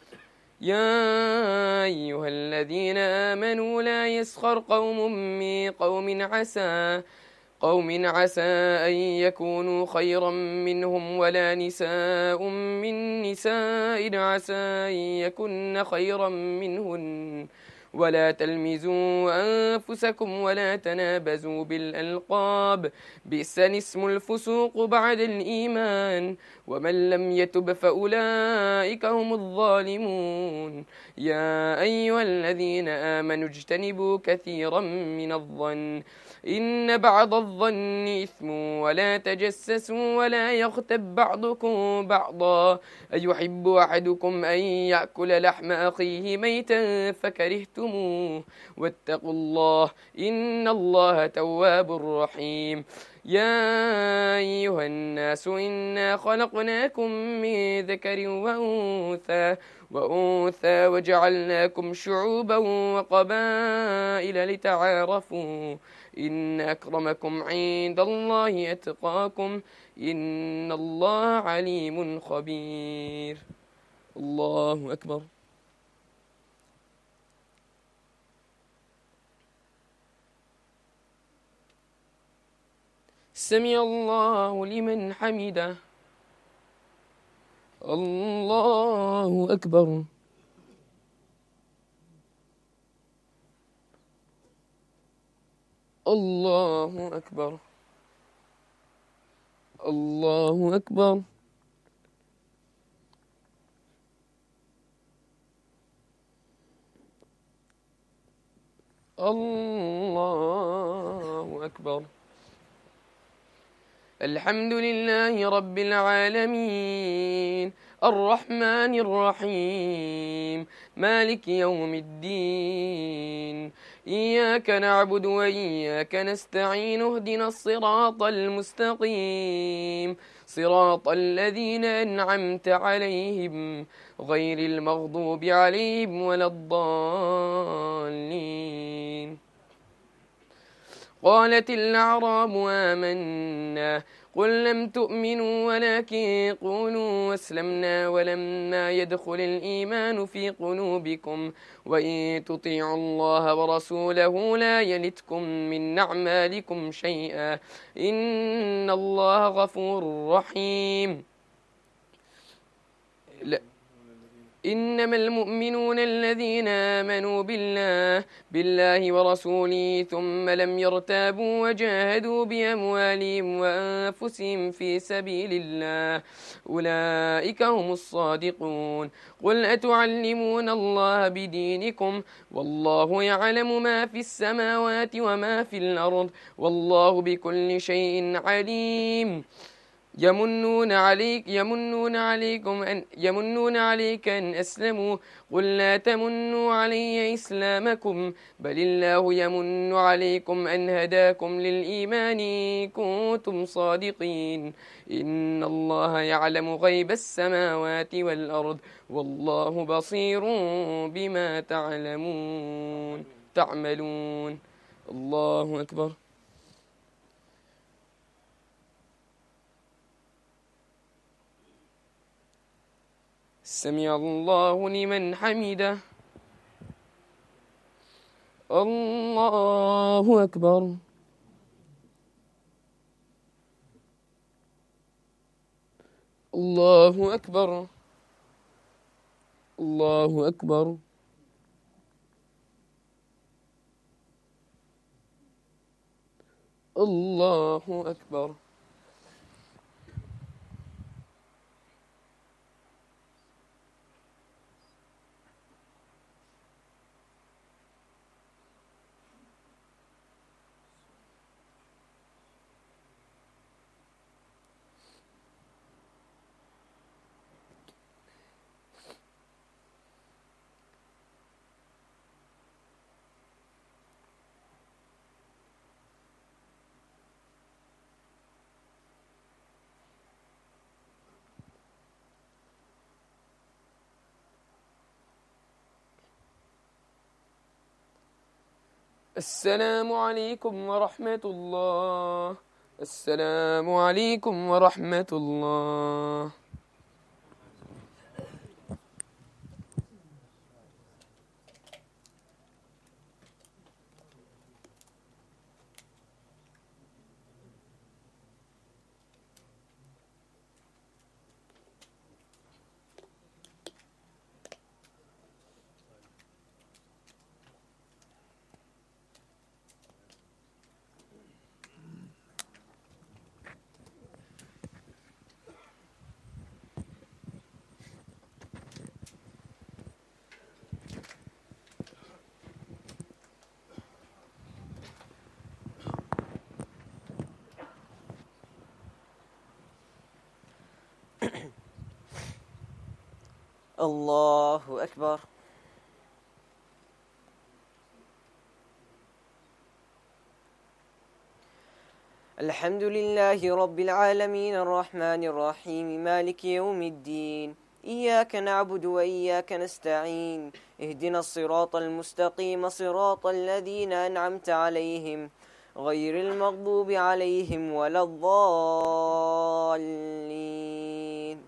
يا أيها الذين آمنوا لا يسخر قوم من قوم عسى قوم عسى أن يكونوا خيرا منهم ولا نساء من نساء عسى أن يكن خيرا منهن ولا تلمزوا أنفسكم ولا تنابزوا بالألقاب بئس الاسم الفسوق بعد الإيمان ومن لم يتب فأولئك هم الظالمون. يا أيها الذين آمنوا اجتنبوا كثيرا من الظن إن بعض الظن إثم ولا تجسسوا ولا يغتب بعضكم بعضا أيحب أحدكم أن يأكل لحم أخيه ميتا فكرهتم استطعتموه واتقوا الله إن الله تواب رحيم. يا أيها الناس إنا خلقناكم من ذكر وأنثى وأنثى وجعلناكم شعوبا وقبائل لتعارفوا إن أكرمكم عند الله أتقاكم إن الله عليم خبير. الله أكبر. سمع الله لمن حمده. الله أكبر. الله أكبر. الله أكبر. الله أكبر. الحمد لله رب العالمين الرحمن الرحيم مالك يوم الدين إياك نعبد وإياك نستعين اهدنا الصراط المستقيم صراط الذين أنعمت عليهم غير المغضوب عليهم ولا الضالين. قالت الأعراب آمنا قل لم تؤمنوا ولكن قولوا أسلمنا ولما يدخل الإيمان في قلوبكم وإن تطيعوا الله ورسوله لا يلتكم من أعمالكم شيئا إن الله غفور رحيم. لا إنما المؤمنون الذين آمنوا بالله بالله ورسوله ثم لم يرتابوا وجاهدوا بأموالهم وأنفسهم في سبيل الله أولئك هم الصادقون. قل أتعلمون الله بدينكم والله يعلم ما في السماوات وما في الأرض والله بكل شيء عليم. يمنون عليك يمنون عليكم أن يمنون عليك أن أسلموا قل لا تمنوا علي إسلامكم بل الله يمن عليكم أن هداكم للإيمان إن كنتم صادقين. إن الله يعلم غيب السماوات والأرض والله بصير بما تعلمون تعملون. الله أكبر. سمع الله لمن حمده. الله أكبر. الله أكبر. الله أكبر. الله أكبر. السلام عليكم ورحمة الله. السلام عليكم ورحمة الله. الله أكبر. الحمد لله رب العالمين الرحمن الرحيم مالك يوم الدين إياك نعبد وإياك نستعين اهدنا الصراط المستقيم صراط الذين أنعمت عليهم غير المغضوب عليهم ولا الضالين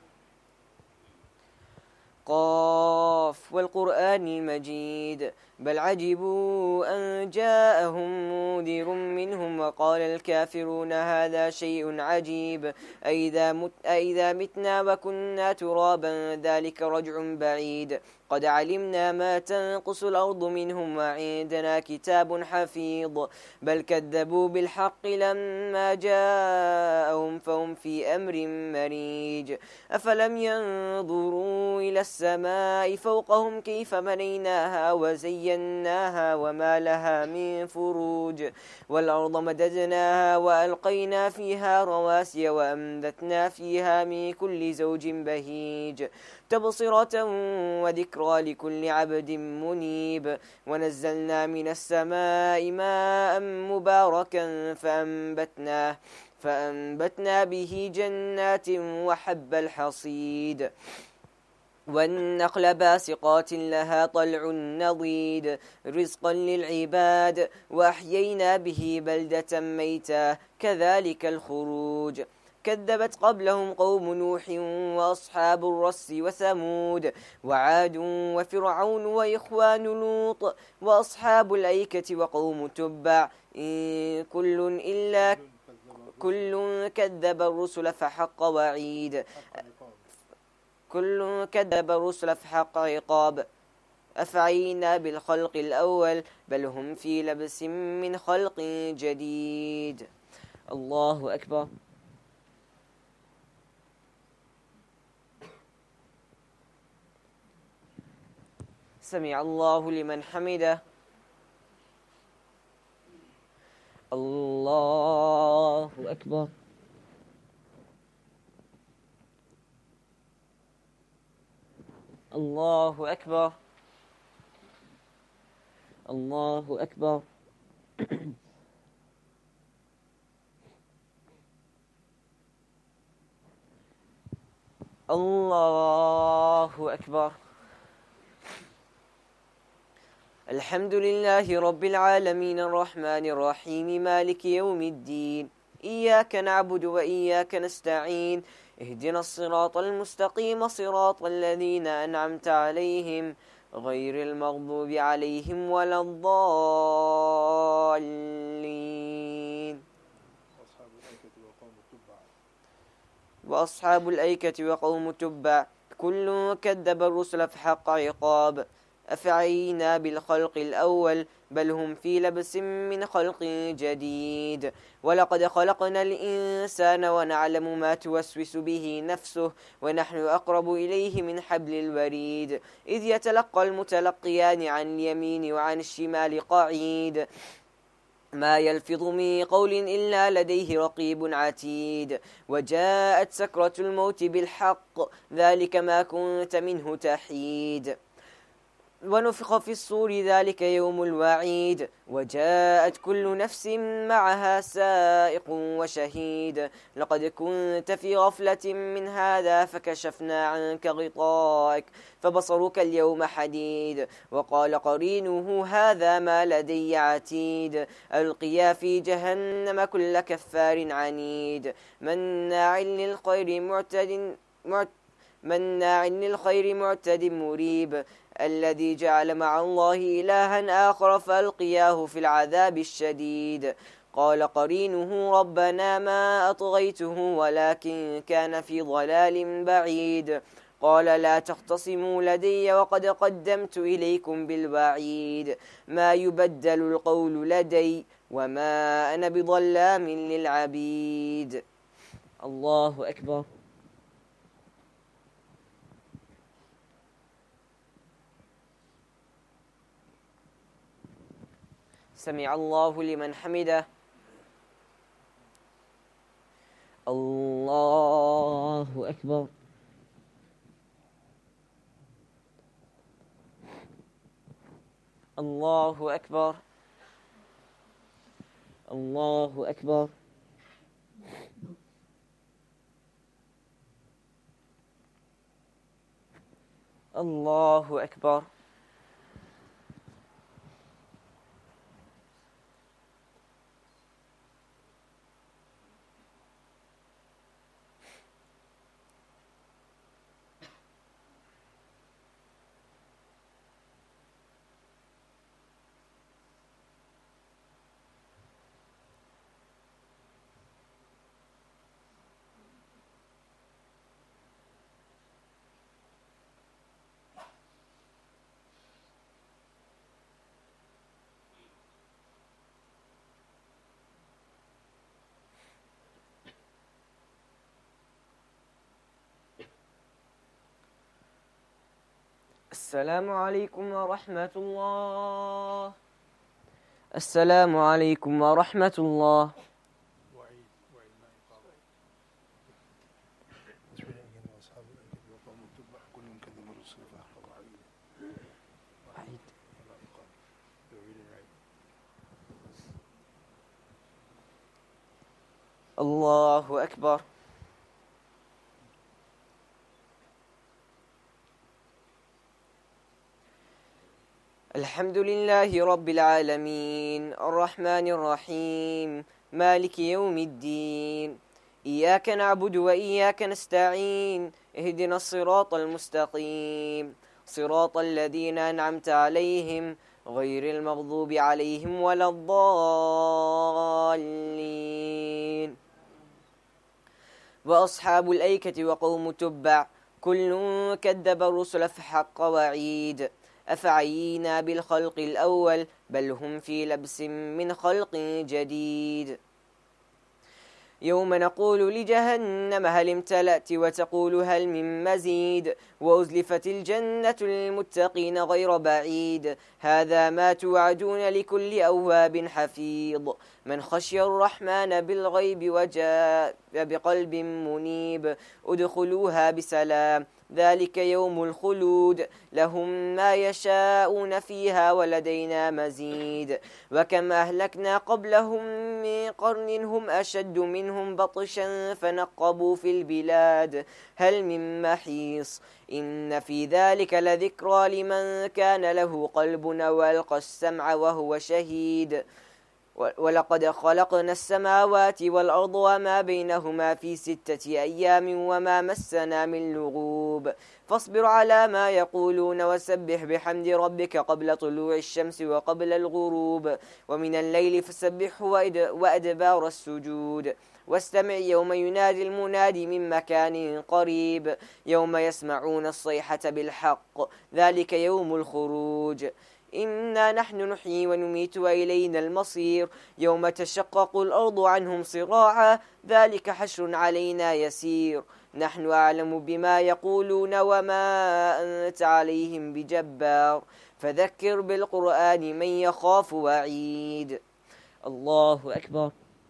قاف والقرآن المجيد بل عجبوا أن جاءهم منذر منهم وقال الكافرون هذا شيء عجيب أئذا, مت أئذا متنا وكنا ترابا ذلك رجع بعيد قد علمنا ما تنقص الأرض منهم وعندنا كتاب حفيظ بل كذبوا بالحق لما جاءهم فهم في أمر مريج أفلم ينظروا إلى السماء فوقهم كيف بنيناها وزيناها وما لها من فروج والأرض مددناها وألقينا فيها رواسي وأنبتنا فيها من كل زوج بهيج تبصرة وذكرى لكل عبد منيب ونزلنا من السماء ماء مباركا فأنبتناه فأنبتنا به جنات وحب الحصيد والنخل باسقات لها طلع نضيد رزقا للعباد وأحيينا به بلدة ميتا كذلك الخروج كذبت قبلهم قوم نوح وأصحاب الرس وثمود وعاد وفرعون وإخوان لوط وأصحاب الأيكة وقوم تبع إن كل إلا كل كذب الرسل فحق وعيد كل كذب الرسل فحق عقاب أفعينا بالخلق الأول بل هم في لبس من خلق جديد الله أكبر سمع الله لمن حمده الله أكبر الله أكبر الله أكبر الله أكبر الحمد لله رب العالمين الرحمن الرحيم مالك يوم الدين إياك نعبد وإياك نستعين اهدنا الصراط المستقيم صراط الذين أنعمت عليهم غير المغضوب عليهم ولا الضالين وأصحاب الأيكة وقوم تبع كل كذب الرسل فحق عقاب أفعينا بالخلق الأول بل هم في لبس من خلق جديد ولقد خلقنا الإنسان ونعلم ما توسوس به نفسه ونحن أقرب إليه من حبل الوريد إذ يتلقى المتلقيان عن اليمين وعن الشمال قعيد ما يلفظ من قول إلا لديه رقيب عتيد وجاءت سكرة الموت بالحق ذلك ما كنت منه تحيد ونفخ في الصور ذلك يوم الوعيد وجاءت كل نفس معها سائق وشهيد لقد كنت في غفلة من هذا فكشفنا عنك غطاءك فبصرك اليوم حديد وقال قرينه هذا ما لدي عتيد ألقيا في جهنم كل كفار عنيد مناع للخير معتد معت مناع للخير معتد مريب الذي جعل مع الله إلها آخر فألقياه في العذاب الشديد قال قرينه ربنا ما أطغيته ولكن كان في ضلال بعيد قال لا تختصموا لدي وقد قدمت إليكم بالوعيد ما يبدل القول لدي وما أنا بظلام للعبيد الله أكبر سمع الله لمن حمده الله أكبر الله أكبر الله أكبر الله أكبر. السلام عليكم ورحمة الله. السلام عليكم ورحمة الله. وعيد وعيد ما يقام. تسويل أجن وأصحاب الأيكة وقوم التبع كلهم كذبوا الرسل فأحق وعيد. وعيد ما يقام. وعيد العيد. الله أكبر. الحمد لله رب العالمين الرحمن الرحيم مالك يوم الدين إياك نعبد وإياك نستعين اهدنا الصراط المستقيم صراط الذين أنعمت عليهم غير المغضوب عليهم ولا الضالين. وأصحاب الأيكة وقوم تبع كل كذب الرسل فحق وعيد. أفعينا بالخلق الأول بل هم في لبس من خلق جديد. يوم نقول لجهنم هل امتلأت وتقول هل من مزيد وأزلفت الجنة للمتقين غير بعيد هذا ما توعدون لكل أواب حفيظ من خشي الرحمن بالغيب وجاء بقلب منيب ادخلوها بسلام ذلك يوم الخلود لهم ما يشاءون فيها ولدينا مزيد. وكم أهلكنا قبلهم من قرن هم أشد منهم بطشا فنقبوا في البلاد هل من محيص إن في ذلك لذكرى لمن كان له قلب وألقى السمع وهو شهيد. ولقد خلقنا السماوات والأرض وما بينهما في ستة أيام وما مسنا من لغوب فاصبر على ما يقولون وسبح بحمد ربك قبل طلوع الشمس وقبل الغروب ومن الليل فسبحه وأدبار السجود واستمع يوم ينادي المنادي من مكان قريب يوم يسمعون الصيحة بالحق ذلك يوم الخروج. إنا نحن نحيي ونميت وإلينا المصير يوم تشقق الأرض عنهم صراعا ذلك حشر علينا يسير نحن أعلم بما يقولون وما أنت عليهم بجبار فذكر بالقرآن من يخاف وعيد. الله أكبر.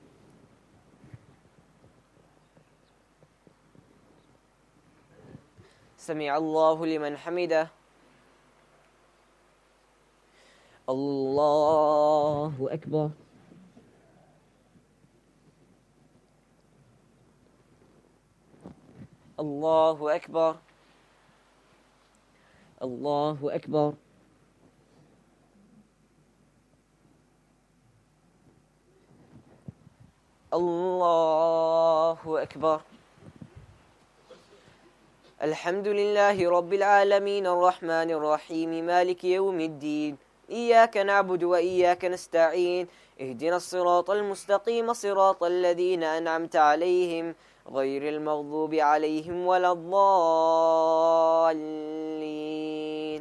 سمع الله لمن حمده. الله أكبر. الله أكبر. الله أكبر. الله أكبر. الحمد لله رب العالمين الرحمن الرحيم مالك يوم الدين إياك نعبد وإياك نستعين اهدنا الصراط المستقيم صراط الذين أنعمت عليهم غير المغضوب عليهم ولا الضالين.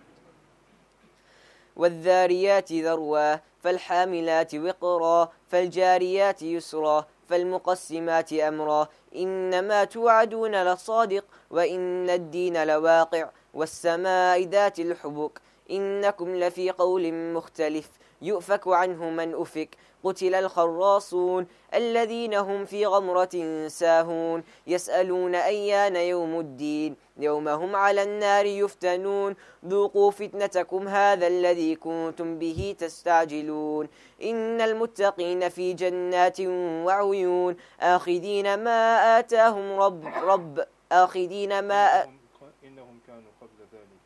والذاريات ذروا فالحاملات وقرا فالجاريات يسرا فالمقسمات أمرا إنما توعدون لصادق وإن الدين لواقع والسماء ذات الحبك إنكم لفي قول مختلف يؤفك عنه من أفك قتل الخراصون الذين هم في غمرة ساهون يسألون أيان يوم الدين يوم هم على النار يفتنون ذوقوا فتنتكم هذا الذي كنتم به تستعجلون إن المتقين في جنات وعيون آخذين ما آتاهم رب رب آخذين ما إنهم كانوا قبل ذلك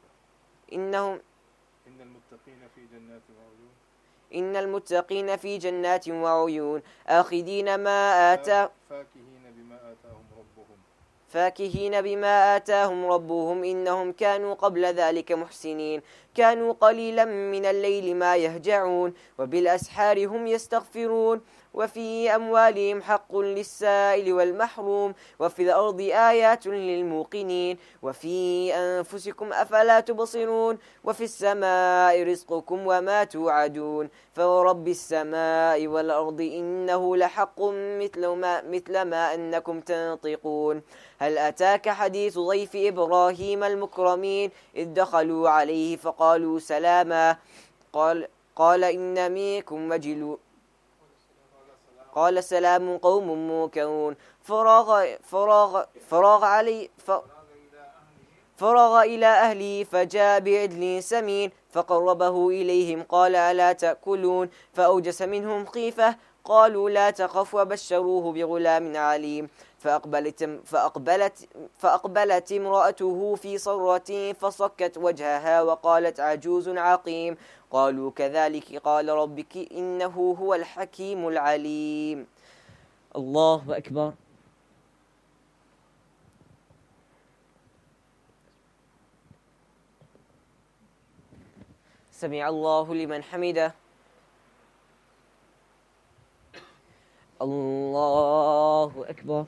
إنهم إن المتقين في جنات وعيون إن المتقين في جنات وعيون آخذين ما آتاهم فاكهين بما آتاهم ربهم فاكهين بما آتاهم ربهم إنهم كانوا قبل ذلك محسنين كانوا قليلا من الليل ما يهجعون وبالأسحار هم يستغفرون وفي أموالهم حق للسائل والمحروم وفي الأرض آيات للموقنين وفي أنفسكم أفلا تبصرون وفي السماء رزقكم وما توعدون فورب السماء والأرض إنه لحق مثل ما, مثل ما أنكم تنطقون هل أتاك حديث ضيف إبراهيم المكرمين إذ دخلوا عليه فقالوا سلاما قال, قال إن منكم وجلون قال سلام قوم منكرون فراغ فراغ فراغ علي ف فرغ إلى أهله فجاء بعجل سمين فقربه إليهم قال ألا تأكلون فأوجس منهم خيفة قالوا لا تخف وبشروه بغلام عليم فأقبلت, فأقبلت, فأقبلت امرأته في صرة فصكت وجهها وقالت عجوز عقيم قالوا كذلك قال ربك إنه هو الحكيم العليم. الله أكبر. سمع الله لمن حمده. الله أكبر.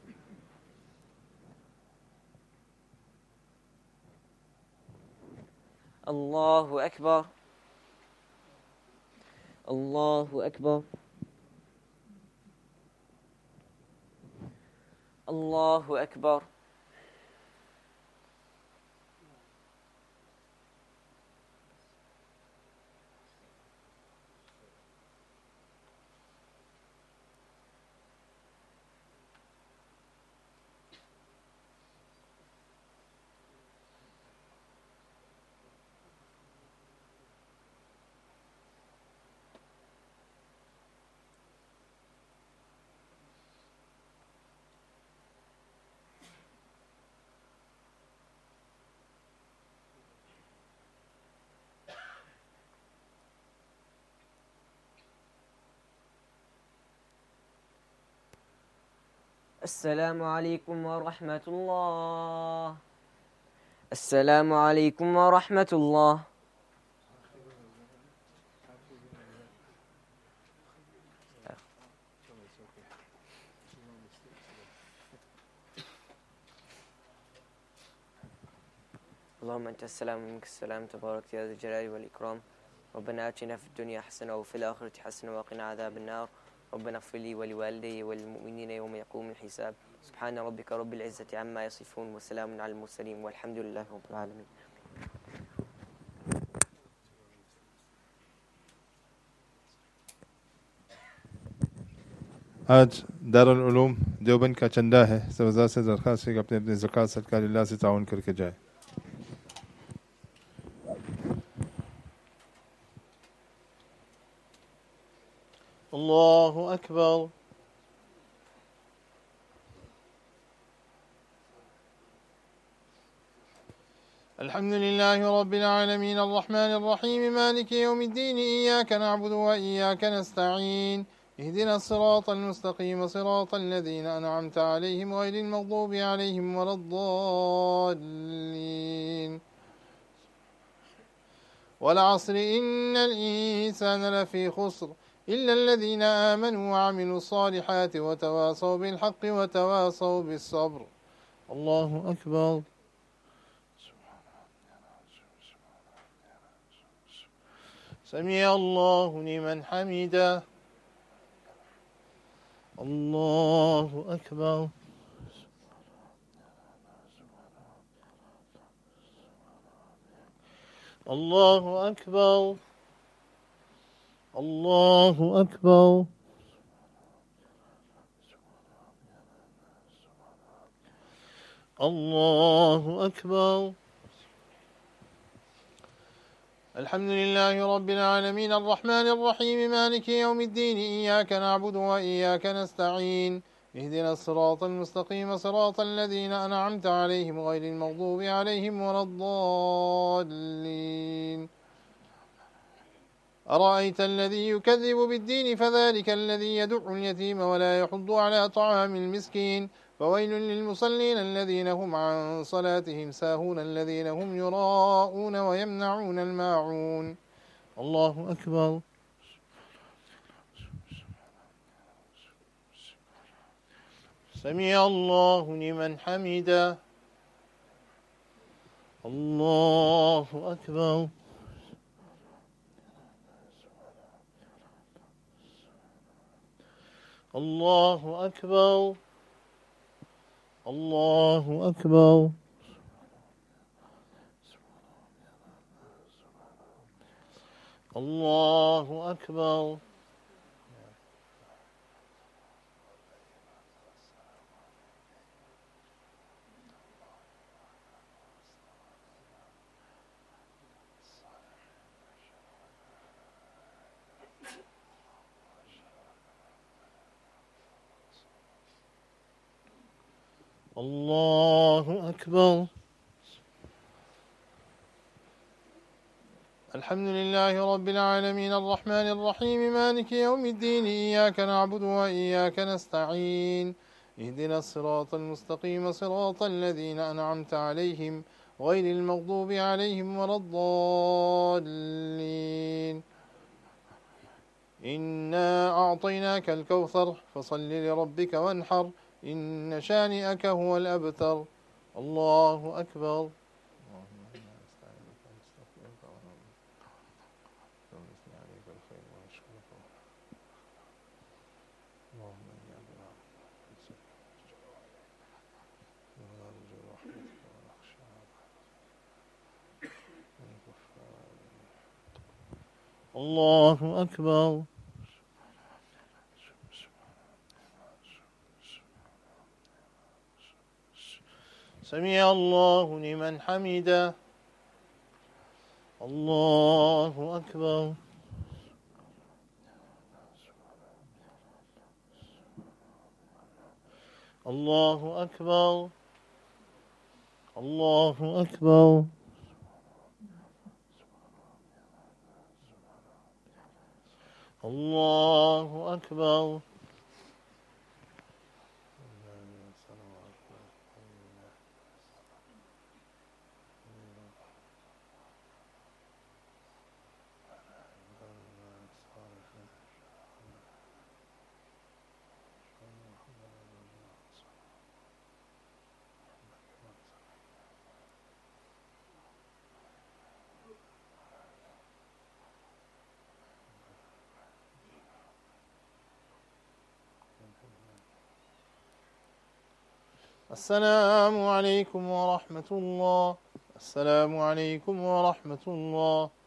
الله أكبر. الله أكبر. الله أكبر. السلام عليكم ورحمة الله. السلام عليكم ورحمة الله. اللهم أنت السلام ومنك السلام تبارك يا ذا الجلال والإكرام. ربنا آتنا في الدنيا حسنة وفي الآخرة حسنة وقنا عذاب النار. ربنا اغفر لي ولوالدي وللمؤمنين يوم يقوم الحساب. سبحان ربك رب العزة عما يصفون وسلام على المرسلين والحمد لله رب العالمين. आज दारुल उलूम देवबंद का चंदा है, सवजा से दरख्वास्त है कि अपने अपने ज़कात सदका लिल्लाह से ताउन करके जाए। الله أكبر. الحمد لله رب العالمين الرحمن الرحيم مالك يوم الدين إياك نعبد وإياك نستعين اهدنا الصراط المستقيم صراط الذين أنعمت عليهم غير المغضوب عليهم ولا الضالين. والعصر إن الإنسان لفي خسر إلا الذين آمنوا وعملوا الصالحات وتواصوا بالحق وتواصوا بالصبر. الله أكبر. سمع الله لمن حمده. الله أكبر. الله أكبر. الله أكبر. الله أكبر. الحمد لله رب العالمين الرحمن الرحيم مالك يوم الدين إياك نعبد وإياك نستعين اهدنا الصراط المستقيم صراط الذين أنعمت عليهم غير المغضوب عليهم ولا الضالين. أرأيت الذي يكذب بالدين فذلك الذي يدع اليتيم ولا يحض على طعام المسكين فويل للمصلين الذين هم عن صلاتهم ساهون الذين هم يراءون ويمنعون الماعون. الله أكبر. سمع الله لمن حمده. الله أكبر. الله أكبر. الله أكبر. الله أكبر. الله أكبر. الحمد لله رب العالمين الرحمن الرحيم مالك يوم الدين إياك نعبد وإياك نستعين اهدنا الصراط المستقيم صراط الذين أنعمت عليهم غير المغضوب عليهم ولا الضالين. إنا أعطيناك الكوثر فصل لربك وانحر إن شانئك هو الأبتر. الله أكبر. الله أكبر. سمع الله لمن حمده. الله أكبر. الله أكبر. الله أكبر. الله أكبر. السلام عليكم ورحمة الله. السلام عليكم ورحمة الله.